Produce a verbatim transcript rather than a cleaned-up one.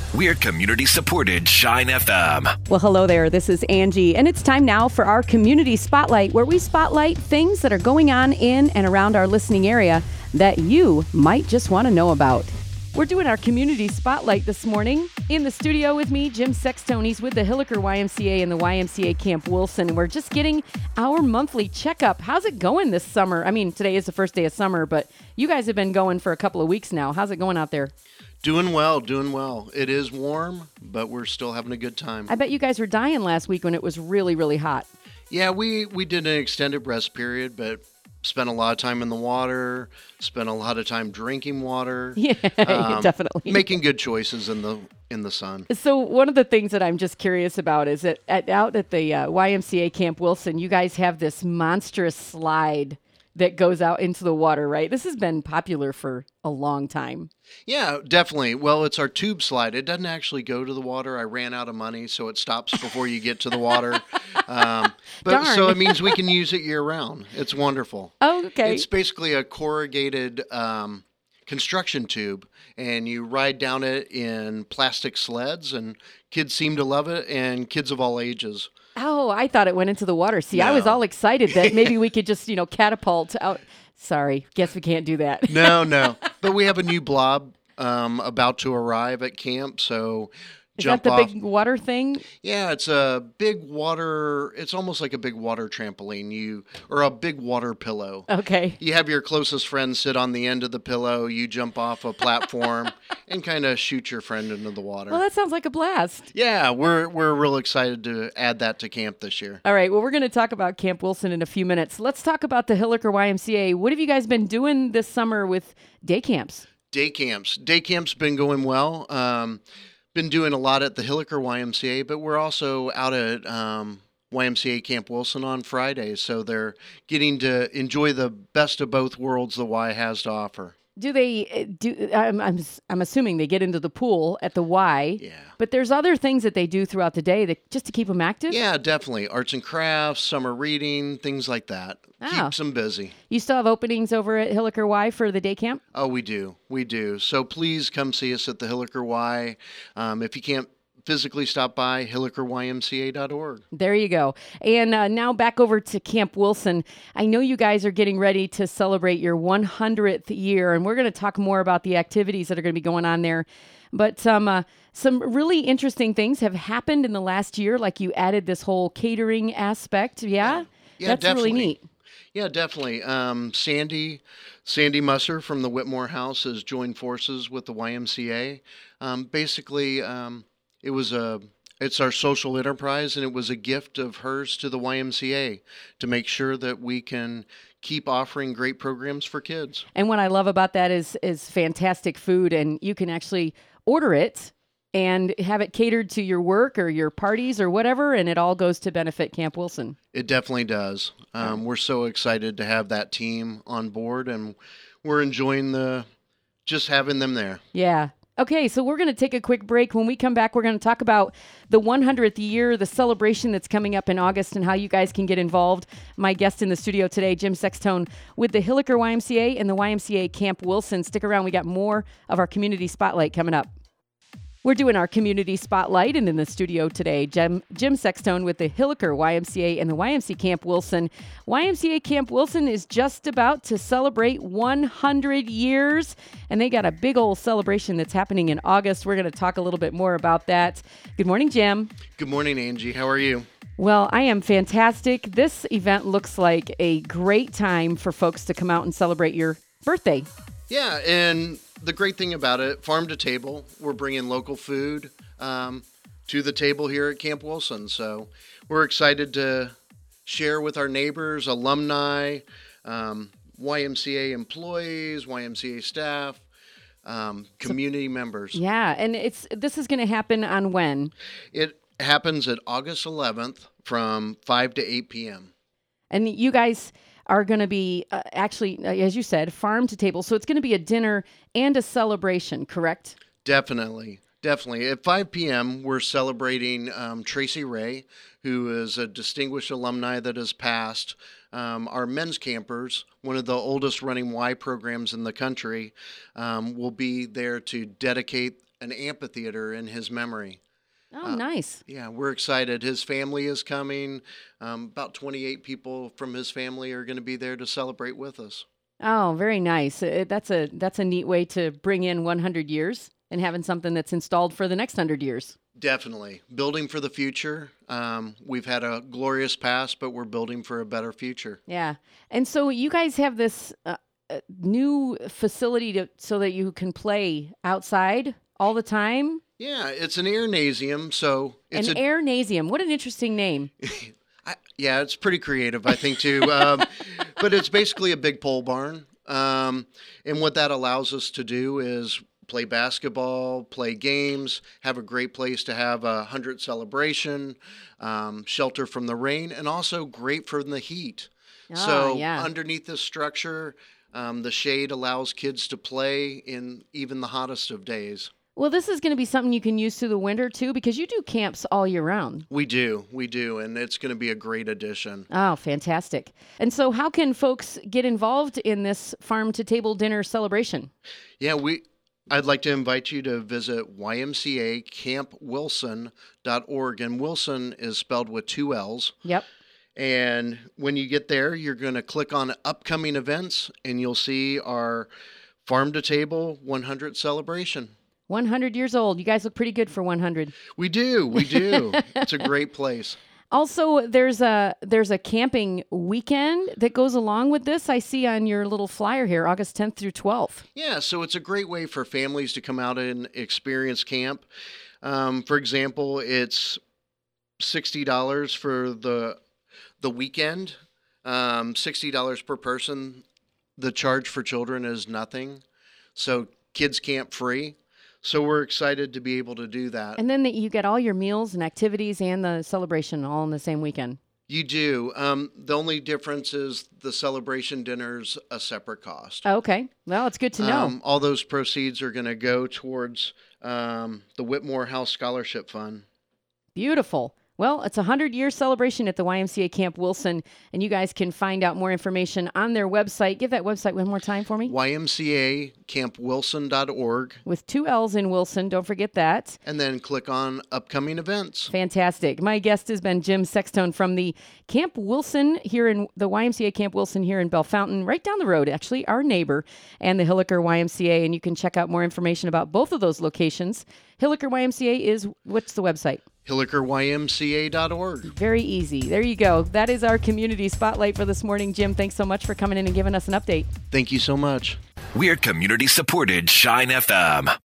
We're community-supported Shine F M. Well, hello there. This is Angie, and it's time now for our Community Spotlight, where we spotlight things that are going on in and around our listening area that you might just want to know about. We're doing our Community Spotlight this morning. In the studio with me, Jim Sexton. He's with the Hilliker Y M C A and the Y M C A Camp Wilson, and we're just getting our monthly checkup. How's it going this summer? I mean, today is the first day of summer, but you guys have been going for a couple of weeks now. How's it going out there? Doing well, doing well. It is warm, but we're still having a good time. I bet you guys were dying last week when it was really, really hot. Yeah, we, we did an extended rest period, but spent a lot of time in the water, spent a lot of time drinking water. Yeah, um, definitely. Making good choices in the in the sun. So one of the things that I'm just curious about is that at, out at the uh, Y M C A Camp Wilson, you guys have this monstrous slide that goes out into the water, right? This has been popular for a long time. Yeah, definitely. Well, it's our tube slide. It doesn't actually go to the water. I ran out of money, so it stops before you get to the water. Um, but Darn. So it means we can use it year round. It's wonderful. Oh, okay. It's basically a corrugated um, construction tube, and you ride down it in plastic sleds, and kids seem to love it, and kids of all ages. Oh, I thought it went into the water. See, no. I was all excited that maybe we could just, you know, catapult out. Sorry, guess we can't do that. No, no. But we have a new blob um, about to arrive at camp, so Is jump that the off. big water thing? Yeah, it's a big water. It's almost like a big water trampoline. You or a big water pillow. Okay. You have your closest friend sit on the end of the pillow. You jump off a platform and kind of shoot your friend into the water. Well, that sounds like a blast. Yeah, we're we're real excited to add that to camp this year. All right. Well, we're going to talk about Camp Wilson in a few minutes. Let's talk about the Hilliker Y M C A. What have you guys been doing this summer with day camps? Day camps. Day camps been going well. Um, been doing a lot at the Hilliker Y M C A, but we're also out at um, Y M C A Camp Wilson on Fridays, so they're getting to enjoy the best of both worlds the Y has to offer. Do they do? I'm, I'm I'm assuming they get into the pool at the Y. Yeah. But there's other things that they do throughout the day that just to keep them active. Yeah, definitely. Arts and crafts, summer reading, things like that. Oh. Keeps them busy. You still have openings over at Hilliker Y for the day camp? Oh, we do. We do. So please come see us at the Hilliker Y. Um, if you can't physically stop by, hilliker y m c a dot org. There you go. And uh, now back over to Camp Wilson. I know you guys are getting ready to celebrate your one hundredth year, and we're going to talk more about the activities that are going to be going on there. But um, uh, some really interesting things have happened in the last year, like you added this whole catering aspect. Yeah? Yeah, yeah That's definitely. really neat. Yeah, definitely. Um, Sandy, Sandy Musser from the Whitmore House has joined forces with the Y M C A. Um, basically, um, it was a it's our social enterprise, and it was a gift of hers to the Y M C A to make sure that we can keep offering great programs for kids. And what I love about that is is fantastic food, and you can actually order it and have it catered to your work or your parties or whatever, and it all goes to benefit Camp Wilson. It definitely does. Um, we're so excited to have that team on board, and we're enjoying the just having them there. Yeah. Okay, so we're going to take a quick break. When we come back, we're going to talk about the one hundredth year, the celebration that's coming up in August, and how you guys can get involved. My guest in the studio today, Jim Sexton, with the Hilliker Y M C A and the Y M C A Camp Wilson. Stick around. We got more of our Community Spotlight coming up. We're doing our Community Spotlight, and in the studio today, Jim, Jim Sexton with the Hilliker Y M C A and the Y M C A Camp Wilson. Y M C A Camp Wilson is just about to celebrate one hundred years, and they got a big old celebration that's happening in August. We're going to talk a little bit more about that. Good morning, Jim. Good morning, Angie. How are you? Well, I am fantastic. This event looks like a great time for folks to come out and celebrate your birthday. Yeah, and the great thing about it, farm to table, we're bringing local food um, to the table here at Camp Wilson. So we're excited to share with our neighbors, alumni, um, Y M C A employees, Y M C A staff, um, community so, members. Yeah, and it's this is going to happen on when? It happens at August eleventh from five to eight p.m. And you guys are going to be uh, actually, uh, as you said, farm to table. So it's going to be a dinner and a celebration, correct? Definitely. Definitely. At five p.m., we're celebrating um, Tracy Ray, who is a distinguished alumni that has passed. Um, our men's campers, one of the oldest running Y programs in the country, um, will be there to dedicate an amphitheater in his memory. Oh, uh, nice. Yeah, we're excited. His family is coming. Um, about twenty-eight people from his family are going to be there to celebrate with us. Oh, very nice. Uh, That's a that's a neat way to bring in one hundred years and having something that's installed for the next one hundred years. Definitely. Building for the future. Um, we've had a glorious past, but we're building for a better future. Yeah. And so you guys have this uh, uh, new facility to so that you can play outside all the time? Yeah, it's an airnasium, so it's an a, airnasium. What an interesting name. I, yeah, it's pretty creative, I think, too. Um, but it's basically a big pole barn. Um, and what that allows us to do is play basketball, play games, have a great place to have a hundred celebration, um, shelter from the rain, and also great from the heat. Oh, so yeah. underneath this structure, um, the shade allows kids to play in even the hottest of days. Well, this is going to be something you can use through the winter, too, because you do camps all year round. We do. We do. And it's going to be a great addition. Oh, fantastic. And so how can folks get involved in this farm-to-table dinner celebration? Yeah, we. I'd like to invite you to visit Y M C A camp wilson dot org. And Wilson is spelled with two L's. Yep. And when you get there, you're going to click on upcoming events, and you'll see our Farm-to-Table one hundred celebration. one hundred years old. You guys look pretty good for one hundred. We do. We do. It's a great place. Also, there's a there's a camping weekend that goes along with this. I see on your little flyer here, August tenth through twelfth. Yeah, so it's a great way for families to come out and experience camp. Um, for example, it's sixty dollars for the the weekend, um, sixty dollars per person. The charge for children is nothing, so kids camp free. So we're excited to be able to do that. And then that you get all your meals and activities and the celebration all in the same weekend. You do. Um, the only difference is the celebration dinner's a separate cost. Oh, okay. Well, it's good to know. Um, all those proceeds are going to go towards um, the Whitmore House Scholarship Fund. Beautiful. Well, it's a hundred-year celebration at the Y M C A Camp Wilson, and you guys can find out more information on their website. Give that website one more time for me. Y M C A camp wilson dot org. With two L's in Wilson. Don't forget that. And then click on upcoming events. Fantastic. My guest has been Jim Sexton from the Camp Wilson here in the Y M C A Camp Wilson here in Bellefontaine, right down the road, actually, our neighbor, and the Hilliker Y M C A. And you can check out more information about both of those locations. Hilliker Y M C A is, what's the website? Hilliker Y M C A dot org. Very easy. There you go. That is our community spotlight for this morning. Jim, thanks so much for coming in and giving us an update. Thank you so much. We're community supported Shine F M.